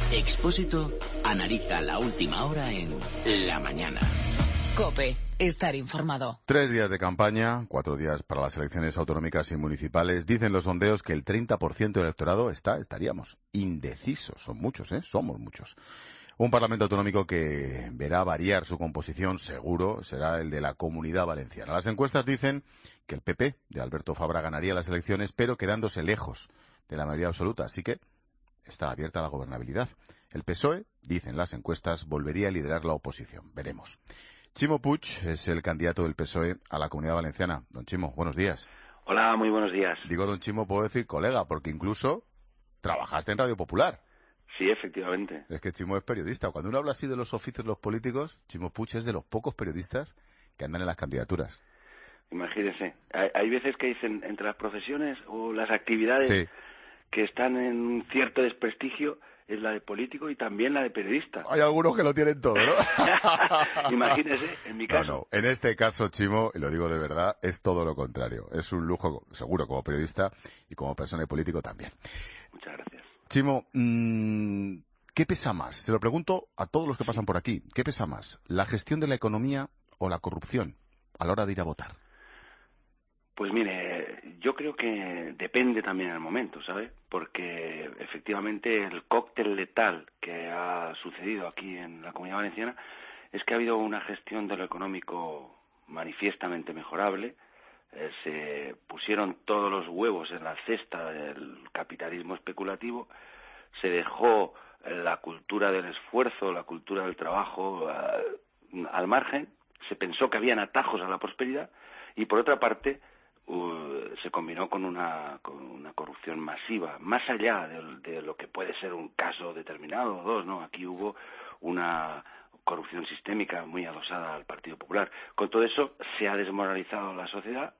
Expósito analiza la última hora en La Mañana. COPE. Estar informado. 3 días de campaña, 4 días para las elecciones autonómicas y municipales. Dicen los sondeos que el 30% del electorado estaríamos indecisos. Son muchos, somos muchos. Un Parlamento autonómico que verá variar su composición, seguro, será el de la Comunidad Valenciana. Las encuestas dicen que el PP de Alberto Fabra ganaría las elecciones, pero quedándose lejos de la mayoría absoluta. Así que está abierta la gobernabilidad. El PSOE, dicen las encuestas, volvería a liderar la oposición. Veremos. Chimo Puig es el candidato del PSOE a la Comunidad Valenciana. Don Chimo, buenos días. Hola, muy buenos días. Digo don Chimo, puedo decir colega, porque incluso trabajaste en Radio Popular. Sí, efectivamente. Es que Chimo es periodista. Cuando uno habla así de los oficios de los políticos, Chimo Puig es de los pocos periodistas que andan en las candidaturas. Imagínese. Hay veces que dicen entre las profesiones o las actividades que están en un cierto desprestigio, es la de político y también la de periodista. Hay algunos que lo tienen todo, ¿no? Imagínese, en mi caso. No. En este caso, Chimo, y lo digo de verdad, es todo lo contrario. Es un lujo, seguro, como periodista y como persona y político también. Muchas gracias. Chimo, ¿qué pesa más? Se lo pregunto a todos los que pasan por aquí. ¿Qué pesa más? ¿La gestión de la economía o la corrupción a la hora de ir a votar? Pues mire, yo creo que depende también del momento, ¿sabe? Porque efectivamente el cóctel letal que ha sucedido aquí en la Comunidad Valenciana es que ha habido una gestión de lo económico manifiestamente mejorable. Se pusieron todos los huevos en la cesta del capitalismo especulativo, se dejó la cultura del esfuerzo, la cultura del trabajo al margen, se pensó que habían atajos a la prosperidad y por otra parte se combinó con una corrupción masiva, más allá de lo que puede ser un caso determinado o dos, ¿no? Aquí hubo una corrupción sistémica muy adosada al Partido Popular. Con todo eso se ha desmoralizado la sociedad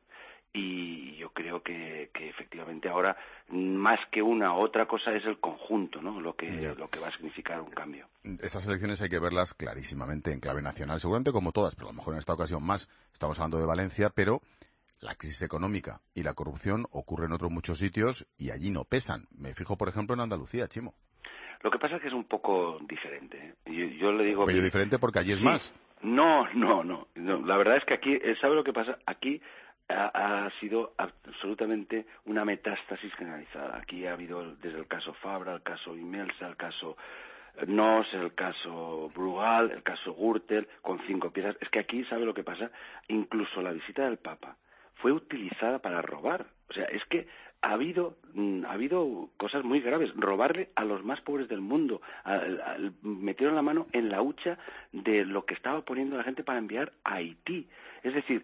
y yo creo que efectivamente ahora más que una otra cosa es el conjunto, ¿no? Lo que va a significar un cambio. Estas elecciones hay que verlas clarísimamente en clave nacional, seguramente como todas, pero a lo mejor en esta ocasión más. Estamos hablando de Valencia, pero la crisis económica y la corrupción ocurren en otros muchos sitios y allí no pesan. Me fijo, por ejemplo, en Andalucía, Chimo. Lo que pasa es que es un poco diferente. Yo le digo... Pero diferente porque allí es más. No. La verdad es que aquí, ¿sabe lo que pasa? Aquí ha sido absolutamente una metástasis generalizada. Aquí ha habido desde el caso Fabra, el caso Imelsa, el caso Nos, el caso Brugal, el caso Gürtel, con 5 piezas. Es que aquí, ¿sabe lo que pasa? Incluso la visita del Papa fue utilizada para robar. O sea, es que ha habido cosas muy graves. Robarle a los más pobres del mundo. Metieron la mano en la hucha de lo que estaba poniendo la gente para enviar a Haití. Es decir,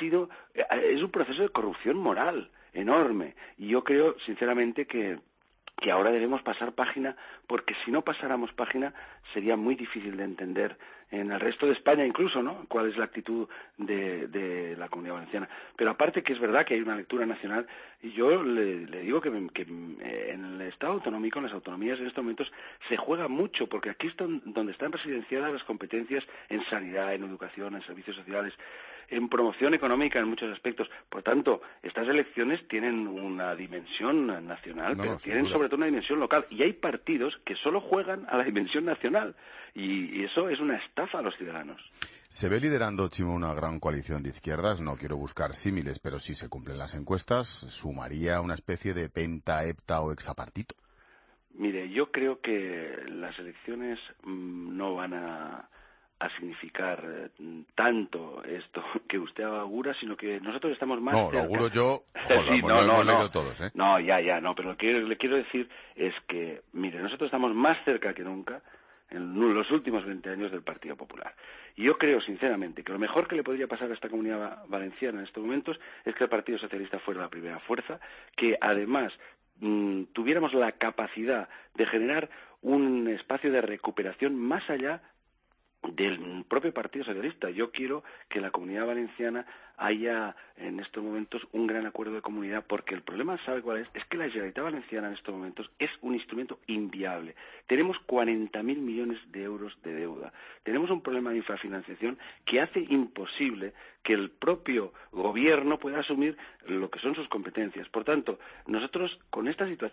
es un proceso de corrupción moral enorme. Y yo creo, sinceramente, que ahora debemos pasar página, porque si no pasáramos página sería muy difícil de entender en el resto de España incluso, ¿no?, cuál es la actitud de la Comunidad Valenciana. Pero aparte que es verdad que hay una lectura nacional, y yo le digo que en el Estado autonómico, en las autonomías en estos momentos, se juega mucho, porque aquí es donde están residenciadas las competencias en sanidad, en educación, en servicios sociales, en promoción económica en muchos aspectos. Por tanto, estas elecciones tienen una dimensión nacional, pero tienen sobre todo una dimensión local. Y hay partidos que solo juegan a la dimensión nacional. Y eso es una estafa a los ciudadanos. Se ve liderando, Chimo, una gran coalición de izquierdas. No quiero buscar símiles, pero si se cumplen las encuestas, sumaría una especie de penta, hepta o hexapartito. Mire, yo creo que las elecciones no van a significar tanto esto que usted augura, sino que nosotros estamos más cerca. No, lo auguro yo. Sí, lo hemos leído todos, ¿eh? No, ya, pero lo que le quiero decir es que, mire, nosotros estamos más cerca que nunca en los últimos 20 años del Partido Popular. Y yo creo, sinceramente, que lo mejor que le podría pasar a esta Comunidad Valenciana en estos momentos es que el Partido Socialista fuera la primera fuerza, que además tuviéramos la capacidad de generar un espacio de recuperación más allá del propio Partido Socialista. Yo quiero que en la Comunidad Valenciana haya en estos momentos un gran acuerdo de comunidad, porque el problema, ¿sabe cuál es? Es que la Generalitat Valenciana en estos momentos es un instrumento inviable. Tenemos 40.000 millones de euros de deuda. Tenemos un problema de infrafinanciación que hace imposible que el propio gobierno pueda asumir lo que son sus competencias. Por tanto, nosotros con esta situación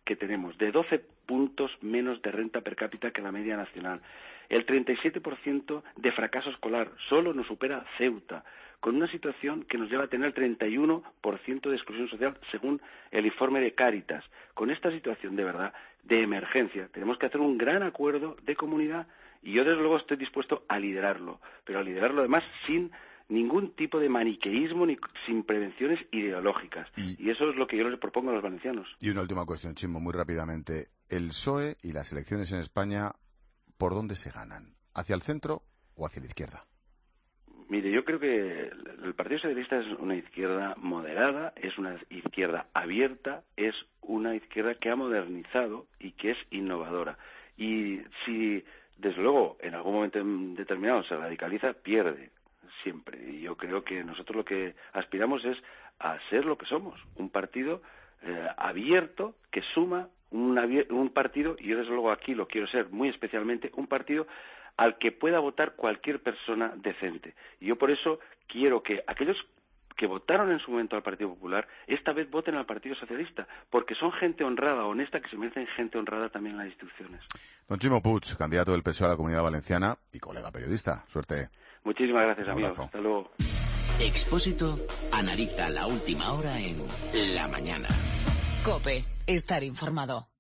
que tenemos, de 12 puntos menos de renta per cápita que la media nacional. El 37% de fracaso escolar, solo nos supera Ceuta, con una situación que nos lleva a tener el 31% de exclusión social, según el informe de Cáritas. Con esta situación de verdad, de emergencia, tenemos que hacer un gran acuerdo de comunidad y yo desde luego estoy dispuesto a liderarlo, pero a liderarlo además sin ningún tipo de maniqueísmo ni sin prevenciones ideológicas. Y eso es lo que yo les propongo a los valencianos. Y una última cuestión, Chimo, muy rápidamente. El PSOE y las elecciones en España, ¿por dónde se ganan? ¿Hacia el centro o hacia la izquierda? Mire, yo creo que el Partido Socialista es una izquierda moderada, es una izquierda abierta, es una izquierda que ha modernizado y que es innovadora. Y si, desde luego, en algún momento determinado se radicaliza, pierde siempre. Y yo creo que nosotros lo que aspiramos es a ser lo que somos, un partido abierto que suma, un partido, y yo desde luego aquí lo quiero ser muy especialmente, un partido al que pueda votar cualquier persona decente. Y yo por eso quiero que aquellos que votaron en su momento al Partido Popular, esta vez voten al Partido Socialista, porque son gente honrada, honesta, que se merecen gente honrada también en las instituciones. Don Chimo Puig, candidato del PSOE a la Comunidad Valenciana y colega periodista. Suerte. Muchísimas gracias, amigos. Hasta luego. Expósito analiza la última hora en La Mañana. COPE. Estar informado.